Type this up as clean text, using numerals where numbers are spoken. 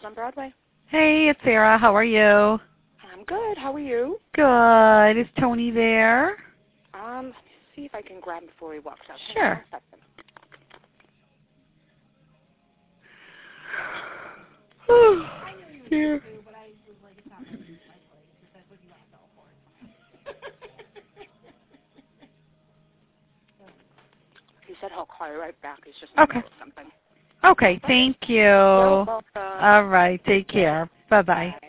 on Broadway. Hey, it's Sarah. How are you? I'm good. How are you? Good. Is Tony there? Let me see if I can grab him before he walks out. Sure. Hang on a second. Oh, dear. He said he'll call you right back. He's just in the middle of something. Okay, thank you. You're welcome. All right, take care. Bye-bye. Bye.